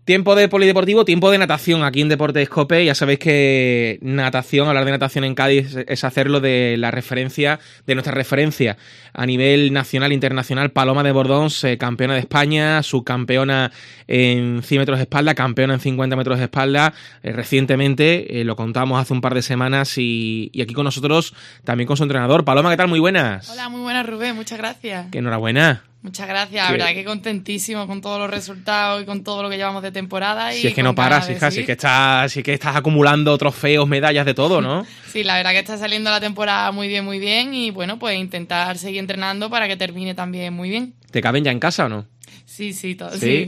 Tiempo de polideportivo, tiempo de natación aquí en Deportes COPE. Ya sabéis que natación, hablar de natación en Cádiz es hacerlo de la referencia, de nuestra referencia a nivel nacional e internacional. Paloma de Bordons, campeona de España, subcampeona en 100 metros de espalda, campeona en 50 metros de espalda. Recientemente, lo contamos hace un par de semanas y aquí con nosotros también con su entrenador. Paloma, ¿qué tal? Muy buenas. Hola, muy buenas, Rubén. Muchas gracias. Que enhorabuena. Muchas gracias, la verdad que contentísimo con todos los resultados y con todo lo que llevamos de temporada. Si es que no paras, hija, si es que estás acumulando trofeos, medallas, de todo, ¿no? Sí, la verdad que está saliendo la temporada muy bien y bueno, pues intentar seguir entrenando para que termine también muy bien. ¿Te caben ya en casa o no? Sí, todo. Sí.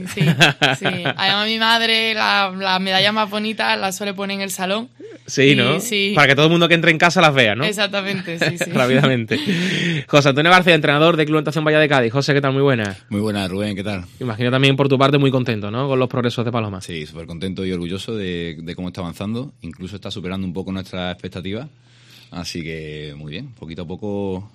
Además mi madre las medallas más bonitas las suele poner en el salón. Sí, ¿no? Sí. Para que todo el mundo que entre en casa las vea, ¿no? Exactamente, sí. Rápidamente. José Antonio García, entrenador de Club Natación Bahía de Cádiz. José, ¿qué tal? Muy buena. Muy buena, Rubén, ¿qué tal? Imagino también por tu parte muy contento, ¿no? Con los progresos de Paloma. Sí, súper contento y orgulloso de cómo está avanzando. Incluso está superando un poco nuestras expectativas. Así que muy bien, poquito a poco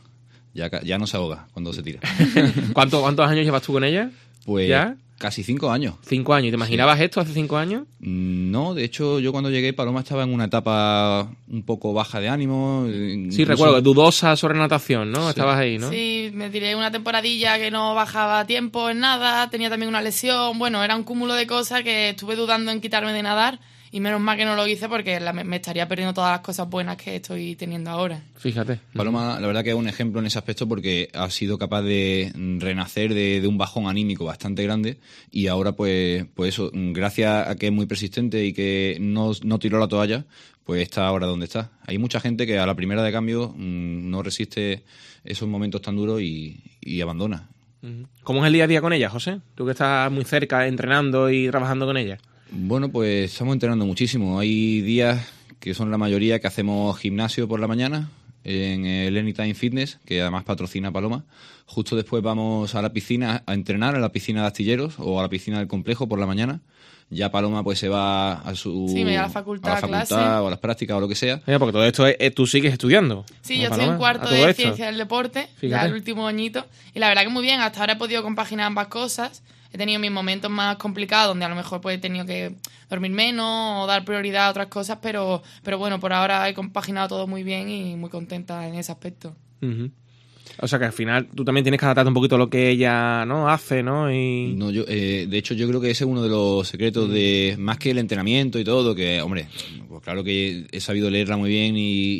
ya no se ahoga cuando se tira. ¿Cuántos años llevas tú con ella? Pues ¿ya? Casi 5 años. 5 años. ¿Te imaginabas esto hace 5 años? No, de hecho, yo cuando llegué, Paloma estaba en una etapa un poco baja de ánimo. Sí, recuerdo, dudosa sobre natación, ¿no? Sí. Estabas ahí, ¿no? Sí, me tiré una temporadilla que no bajaba tiempo en nada, tenía también una lesión, bueno, era un cúmulo de cosas que estuve dudando en quitarme de nadar. Y menos mal que no lo hice porque me estaría perdiendo todas las cosas buenas que estoy teniendo ahora. Fíjate. Paloma, la verdad que es un ejemplo en ese aspecto porque ha sido capaz de renacer de un bajón anímico bastante grande y ahora pues eso, gracias a que es muy persistente y que no tiró la toalla, pues está ahora donde está. Hay mucha gente que a la primera de cambio no resiste esos momentos tan duros y abandona. ¿Cómo es el día a día con ella, José? Tú que estás muy cerca, entrenando y trabajando con ella. Bueno, pues estamos entrenando muchísimo. Hay días que son la mayoría que hacemos gimnasio por la mañana en el Anytime Fitness, que además patrocina Paloma. Justo después vamos a la piscina a entrenar, a la piscina de Astilleros o a la piscina del complejo por la mañana. Ya Paloma pues se va a me va a la facultad o a las prácticas o lo que sea. Mira, porque todo esto tú sigues estudiando. Sí, yo estoy en cuarto de Ciencia del Deporte, ya el último añito. Y la verdad que muy bien, hasta ahora he podido compaginar ambas cosas. He tenido mis momentos más complicados donde a lo mejor pues he tenido que dormir menos o dar prioridad a otras cosas, pero bueno, por ahora he compaginado todo muy bien y muy contenta en ese aspecto. Uh-huh. O sea que al final tú también tienes que adaptarte un poquito a lo que ella no hace, ¿no? No, de hecho yo creo que ese es uno de los secretos de más que el entrenamiento y todo, que hombre, pues claro que he sabido leerla muy bien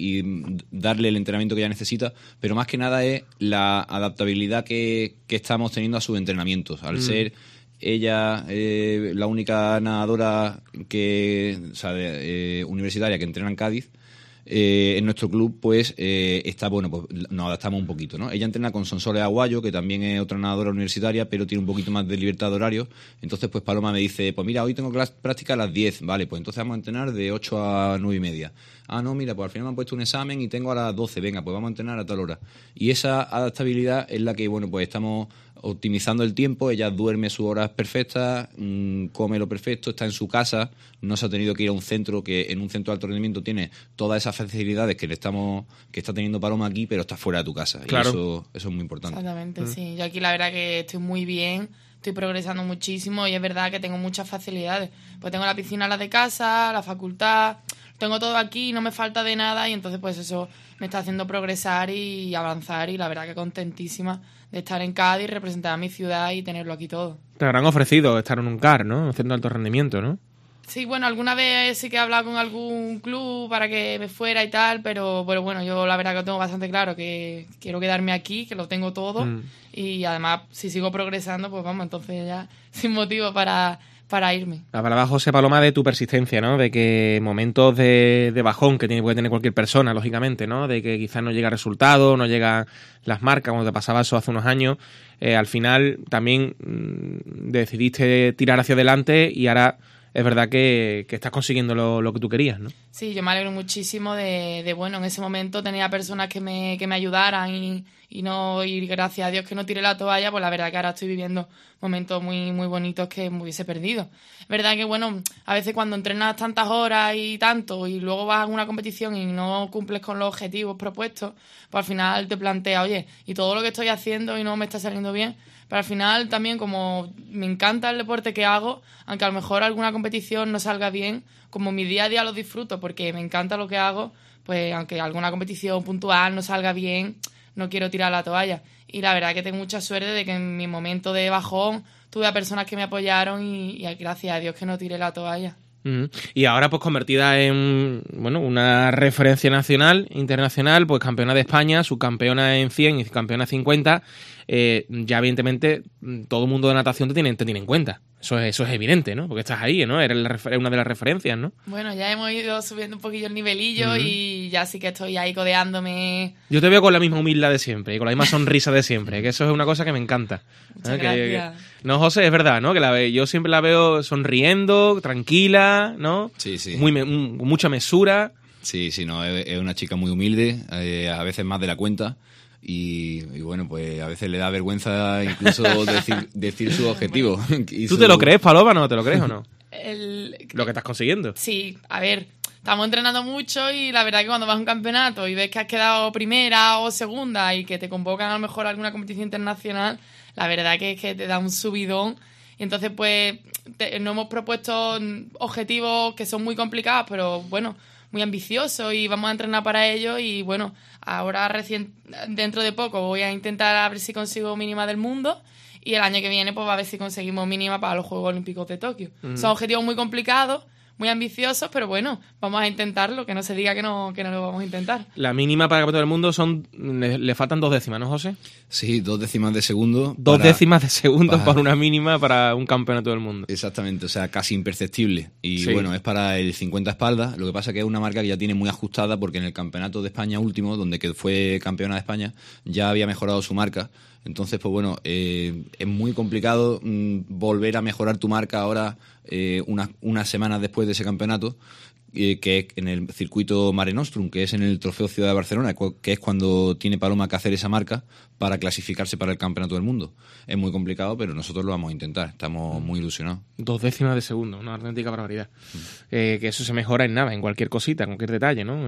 y darle el entrenamiento que ella necesita, pero más que nada es la adaptabilidad que estamos teniendo a sus entrenamientos, al ser ella la única nadadora universitaria que entrena en Cádiz. En nuestro club pues está pues nos adaptamos un poquito, ¿no? Ella entrena con Sonsoles Aguayo, que también es otra nadadora universitaria, pero tiene un poquito más de libertad de horario. Entonces pues Paloma me dice, pues mira, hoy tengo práctica a las 10, vale, pues entonces vamos a entrenar de 8 a 9 y media. Ah, no, mira, pues al final me han puesto un examen y tengo a las 12, venga, pues vamos a entrenar a tal hora. Y esa adaptabilidad es la que, bueno, pues estamos optimizando el tiempo. Ella duerme sus horas perfectas, come lo perfecto, está en su casa, no se ha tenido que ir a un centro, que en un centro de alto rendimiento tiene todas esas facilidades que está teniendo Paloma aquí, pero está fuera de tu casa. Claro. Y eso es muy importante. Exactamente, sí. Yo aquí la verdad que estoy muy bien, estoy progresando muchísimo y es verdad que tengo muchas facilidades. Pues tengo la piscina, la de casa, la facultad, tengo todo aquí, no me falta de nada y entonces pues eso me está haciendo progresar y avanzar y la verdad que contentísima de estar en Cádiz, representar a mi ciudad y tenerlo aquí todo. Te habrán ofrecido estar en un CAR, ¿no? Haciendo alto rendimiento, ¿no? Sí, bueno, alguna vez sí que he hablado con algún club para que me fuera y tal, pero bueno, yo la verdad que lo tengo bastante claro, que quiero quedarme aquí, que lo tengo todo y además si sigo progresando, pues vamos, entonces ya sin motivo para irme. Hablaba José Paloma de tu persistencia, ¿no? De que momentos de bajón que puede tener cualquier persona, lógicamente, ¿no? De que quizás no llega resultado, no llegan las marcas, cuando te pasaba eso hace unos años, al final también decidiste tirar hacia adelante y ahora es verdad que estás consiguiendo lo que tú querías, ¿no? Sí, yo me alegro muchísimo de bueno, en ese momento tenía personas que me ayudaran y gracias a Dios que no tiré la toalla, pues la verdad que ahora estoy viviendo momentos muy, muy bonitos que me hubiese perdido. Es verdad que, bueno, a veces cuando entrenas tantas horas y tanto y luego vas a una competición y no cumples con los objetivos propuestos, pues al final te planteas, oye, y todo lo que estoy haciendo y no me está saliendo bien. Pero al final también, como me encanta el deporte que hago, aunque a lo mejor alguna competición no salga bien, como mi día a día lo disfruto porque me encanta lo que hago, pues aunque alguna competición puntual no salga bien, no quiero tirar la toalla. Y la verdad que tengo mucha suerte de que en mi momento de bajón tuve a personas que me apoyaron y gracias a Dios que no tiré la toalla. Y ahora pues convertida en una referencia nacional, internacional, pues campeona de España, subcampeona en 100 y campeona en 50, ya evidentemente todo el mundo de natación te tiene en cuenta. Eso es evidente, ¿no? Porque estás ahí, ¿no? Eres una de las referencias, ¿no? Bueno, ya hemos ido subiendo un poquillo el nivelillo y ya sí que estoy ahí codeándome. Yo te veo con la misma humildad de siempre y con la misma sonrisa de siempre, que eso es una cosa que me encanta. Muchas gracias. No, José, es verdad, ¿no? Yo siempre la veo sonriendo, tranquila, ¿no? Sí, sí. Mucha mesura. Sí, no, es una chica muy humilde, a veces más de la cuenta. Y bueno, pues a veces le da vergüenza incluso decir su objetivo. ¿Tú te lo crees, Paloma? ¿No te lo crees o no? Lo que estás consiguiendo. Sí, a ver, estamos entrenando mucho y la verdad que cuando vas a un campeonato y ves que has quedado primera o segunda y que te convocan a lo mejor a alguna competición internacional, la verdad que es que te da un subidón. Y entonces pues nos hemos propuesto objetivos que son muy complicados, pero bueno, muy ambiciosos y vamos a entrenar para ello y bueno, ahora dentro de poco voy a intentar a ver si consigo mínima del mundo y el año que viene pues va a ver si conseguimos mínima para los Juegos Olímpicos de Tokio. Son objetivos muy complicados, muy ambiciosos, pero bueno, vamos a intentarlo, que no se diga que no lo vamos a intentar. La mínima para el campeonato del mundo le faltan 2 décimas, ¿no, José? Sí, 2 décimas de segundo. 2 décimas de segundo para una mínima para un campeonato del mundo. Exactamente, o sea, casi imperceptible. Y sí. Bueno, es para el 50 espaldas. Lo que pasa es que es una marca que ya tiene muy ajustada porque en el campeonato de España último, donde fue campeona de España, ya había mejorado su marca. Entonces, pues bueno, es muy complicado volver a mejorar tu marca ahora unas semanas después de ese campeonato, que es en el circuito Mare Nostrum, que es en el Trofeo Ciudad de Barcelona, que es cuando tiene Paloma que hacer esa marca para clasificarse para el Campeonato del Mundo. Es muy complicado, pero nosotros lo vamos a intentar. Estamos muy ilusionados. 2 décimas de segundo, una auténtica barbaridad. Que eso se mejora en nada, en cualquier cosita, en cualquier detalle, ¿no?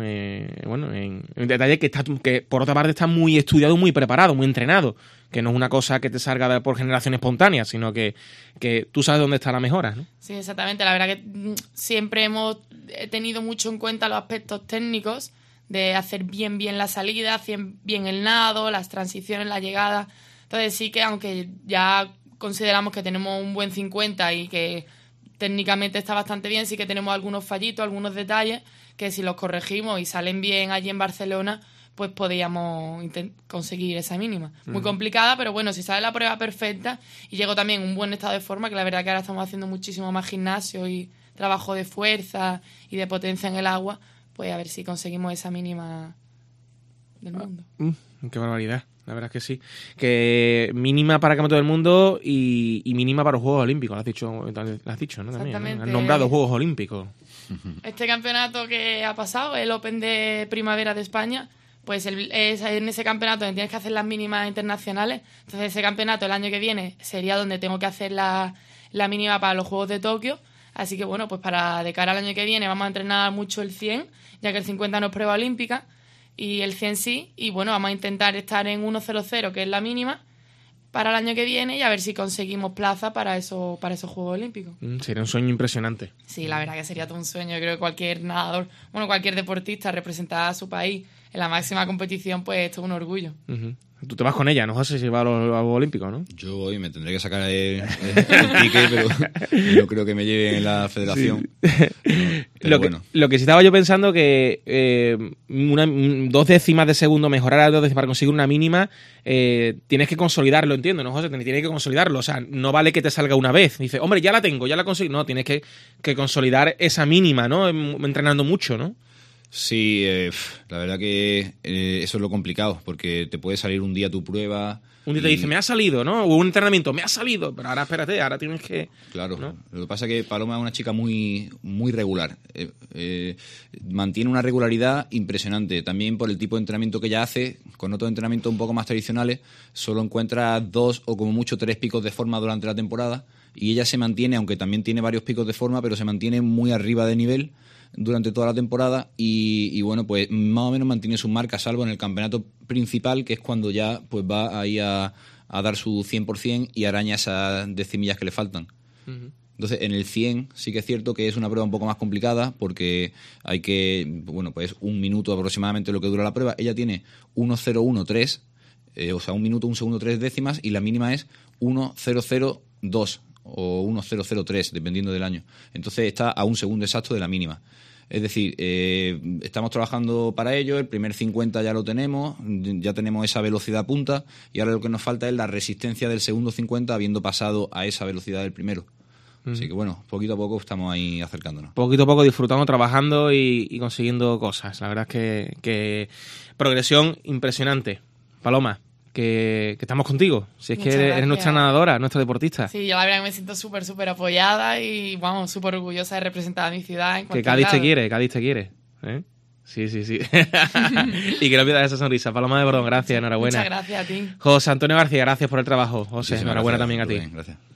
En un detalle que por otra parte está muy estudiado, muy preparado, muy entrenado, que no es una cosa que te salga por generación espontánea, sino que tú sabes dónde está la mejora, ¿no? Sí, exactamente. La verdad que siempre hemos tenido mucho en cuenta los aspectos técnicos de hacer bien la salida, hacer bien el nado, las transiciones, la llegada. Entonces sí que aunque ya consideramos que tenemos un buen 50 y que técnicamente está bastante bien, sí que tenemos algunos fallitos, algunos detalles que si los corregimos y salen bien allí en Barcelona, pues podíamos conseguir esa mínima. Muy complicada, pero bueno, si sale la prueba perfecta y llego también en un buen estado de forma, que la verdad que ahora estamos haciendo muchísimo más gimnasio y trabajo de fuerza y de potencia en el agua, pues a ver si conseguimos esa mínima del mundo. Qué barbaridad, la verdad es que sí. Que mínima para el Campeonato del Mundo y mínima para los Juegos Olímpicos, lo has dicho, ¿no? También, exactamente. ¿no? Han nombrado Juegos Olímpicos. Este campeonato que ha pasado, el Open de Primavera de España, pues es en ese campeonato donde tienes que hacer las mínimas internacionales. Entonces ese campeonato el año que viene sería donde tengo que hacer la mínima para los Juegos de Tokio. Así que bueno, pues de cara al año que viene vamos a entrenar mucho el 100, ya que el 50 no es prueba olímpica y el 100 sí. Y bueno, vamos a intentar estar en 1.00, que es la mínima, para el año que viene y a ver si conseguimos plaza para esos Juegos Olímpicos. Sería un sueño impresionante. Sí, la verdad que sería todo un sueño. Yo creo que cualquier nadador, cualquier deportista representar a su país en la máxima competición, pues esto es un orgullo. Tú te vas con ella, no sé si va a los Juegos Olímpicos, ¿no? Yo voy, me tendré que sacar el ticket, pero no creo que me lleven en la federación. Sí. Lo que sí estaba yo pensando que 2 décimas de segundo, mejorar a 2 décimas para conseguir una mínima, tienes que consolidarlo, entiendo, ¿no, José? Tienes que consolidarlo, o sea, no vale que te salga una vez. Dices, hombre, ya la tengo, ya la conseguí. No, tienes que consolidar esa mínima, ¿no? Entrenando mucho, ¿no? Sí, la verdad que eso es lo complicado, porque te puede salir un día tu prueba Un día te dice, me ha salido, ¿no? O un entrenamiento, me ha salido. Pero ahora espérate, ahora tienes que... Claro, ¿no? Lo que pasa es que Paloma es una chica muy regular. Mantiene una regularidad impresionante. También por el tipo de entrenamiento que ella hace, con otros entrenamientos un poco más tradicionales, solo encuentra 2 o como mucho 3 picos de forma durante la temporada. Y ella se mantiene, aunque también tiene varios picos de forma, pero se mantiene muy arriba de nivel durante toda la temporada y bueno, pues más o menos mantiene sus marcas, salvo en el campeonato principal, que es cuando ya pues va ahí a dar su 100% y araña esas decimillas que le faltan. Uh-huh. Entonces, en el 100 sí que es cierto que es una prueba un poco más complicada porque hay que, bueno, pues 1 minuto aproximadamente lo que dura la prueba. Ella tiene 1:013, o sea, 1 minuto, 1 segundo, 3 décimas, y la mínima es 1:002 o 1:003, dependiendo del año. Entonces está a 1 segundo exacto de la mínima. Es decir, estamos trabajando para ello, el primer 50 ya lo tenemos, ya tenemos esa velocidad punta y ahora lo que nos falta es la resistencia del segundo 50 habiendo pasado a esa velocidad del primero. Así que bueno, poquito a poco estamos ahí acercándonos. Poquito a poco disfrutando, trabajando y consiguiendo cosas. La verdad es que progresión impresionante. Paloma, que estamos contigo. Si es Muchas que eres gracias. nuestra nadadora, nuestra deportista. Sí, yo la verdad que me siento súper apoyada y, vamos, súper orgullosa de representar a mi ciudad en Que cualquier Cádiz lado. Cádiz te quiere. ¿Eh? Sí. Y que no pierdas esa sonrisa. Paloma de Bordón, gracias, enhorabuena. Muchas gracias a ti. José Antonio García, gracias por el trabajo. José, Muchísimas enhorabuena gracias, también a ti. Rubén, gracias.